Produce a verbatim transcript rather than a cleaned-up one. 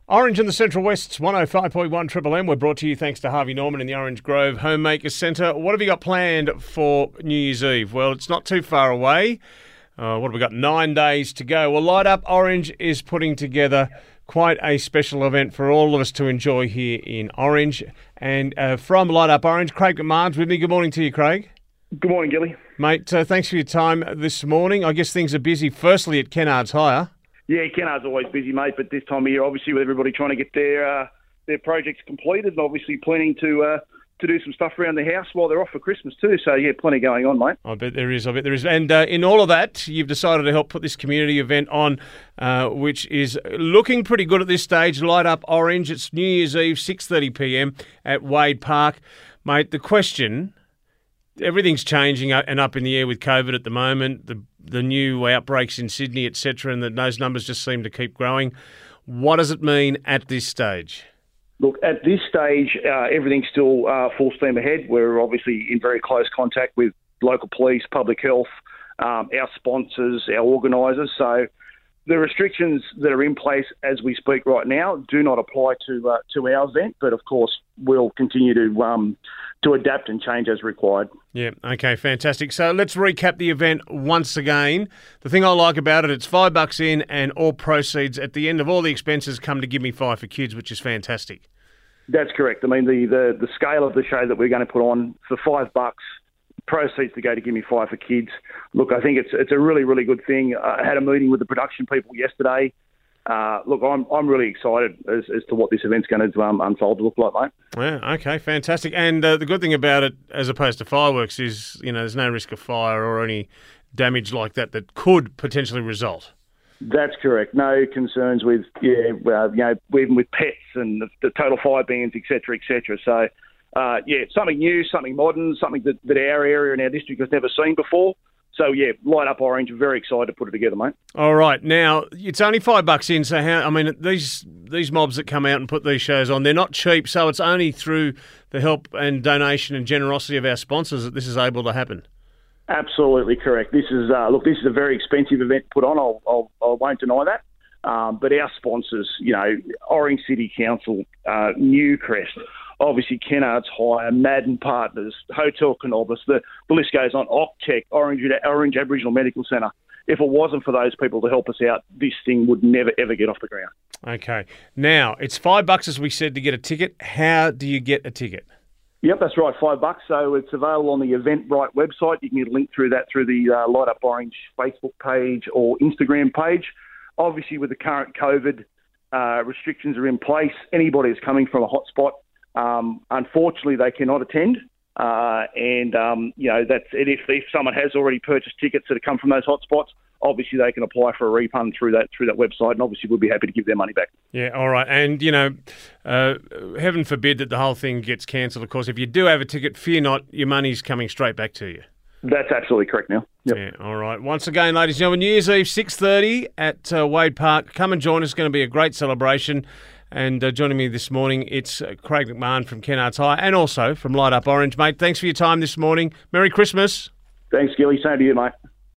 Orange in the Central West's one oh five point one Triple M. We're brought to you thanks to Harvey Norman in the Orange Grove Homemaker Centre. What have you got planned for New Year's Eve? Well, it's not too far away. Uh, what have we got? Nine days to go. Well, Light Up Orange is putting together quite a special event for all of us to enjoy here in Orange. And uh, from Light Up Orange, Craig McMahon's with me. Good morning to you, Craig. Good morning, Gilly. Mate, uh, thanks for your time this morning. I guess things are busy, firstly at Kennards Hire. Yeah, Kennard's always busy, mate, but this time of year, obviously, with everybody trying to get their uh, their projects completed and obviously planning to uh, to do some stuff around the house while they're off for Christmas too. So, yeah, plenty going on, mate. I bet there is, I bet there is. And uh, in all of that, you've decided to help put this community event on, uh, which is looking pretty good at this stage. Light Up Orange. It's New Year's Eve, six thirty p m at Wade Park. Mate, the question... Everything's changing and up in the air with COVID at the moment, the the new outbreaks in Sydney, et cetera, and the, those numbers just seem to keep growing. What does it mean at this stage? Look, at this stage, uh, everything's still uh, full steam ahead. We're obviously in very close contact with local police, public health, um, our sponsors, our organisers. So the restrictions that are in place as we speak right now do not apply to uh, to our event, but of course we'll continue to um, to adapt and change as required. Yeah, okay, fantastic. So let's recap the event once again. The thing I like about it, it's five bucks in and all proceeds at the end of all the expenses come to Give Me Five for Kids, which is fantastic. That's correct. I mean, the, the, the scale of the show that we're going to put on for five bucks, proceeds to go to Give Me Five for Kids. Look, I think it's it's a really, really good thing. I had a meeting with the production people yesterday. Uh, look, I'm I'm really excited as, as to what this event's going to um, unfold to look like, mate. Yeah, okay, fantastic. And uh, the good thing about it, as opposed to fireworks, is you know there's no risk of fire or any damage like that that could potentially result. That's correct. No concerns with yeah, uh, you know, even with pets and the, the total fire bans, et cetera, et cetera. So, uh, yeah, something new, something modern, something that, that our area and our district has never seen before. So, yeah, Light Up Orange, very excited to put it together, mate. All right. Now, it's only five bucks in, so how, I mean, these these mobs that come out and put these shows on, they're not cheap, so it's only through the help and donation and generosity of our sponsors that this is able to happen. Absolutely correct. This is, uh, look, this is a very expensive event to put on, I'll, I'll, I won't deny that. Um, but our sponsors, you know, Orange City Council, uh, Newcrest, obviously Kennards Hire, Madden Partners, Hotel Canobus, the, the list goes on, Octec, Orange, Orange Aboriginal Medical Centre. If it wasn't for those people to help us out, this thing would never, ever get off the ground. Okay. Now, it's five bucks, as we said, to get a ticket. How do you get a ticket? Yep, that's right, five bucks. So it's available on the Eventbrite website. You can get a link through that through the uh, Light Up Orange Facebook page or Instagram page. Obviously, with the current COVID uh, restrictions are in place, anybody who's coming from a hotspot, um, unfortunately, they cannot attend. Uh, and, um, you know, that's it. If, if someone has already purchased tickets that have come from those hotspots, obviously they can apply for a refund through that through that website, and obviously we'll be happy to give their money back. Yeah, all right. And, you know, uh, heaven forbid that the whole thing gets cancelled, of course. If you do have a ticket, fear not, your money's coming straight back to you. That's absolutely correct, Neil. Yep. Yeah, all right. Once again, ladies and gentlemen, New Year's Eve, six thirty at uh, Wade Park. Come and join us. It's going to be a great celebration. And uh, joining me this morning, it's uh, Craig McMahon from Kennards Hire and also from Light Up Orange. Mate, thanks for your time this morning. Merry Christmas. Thanks, Gilly. Same to you, mate.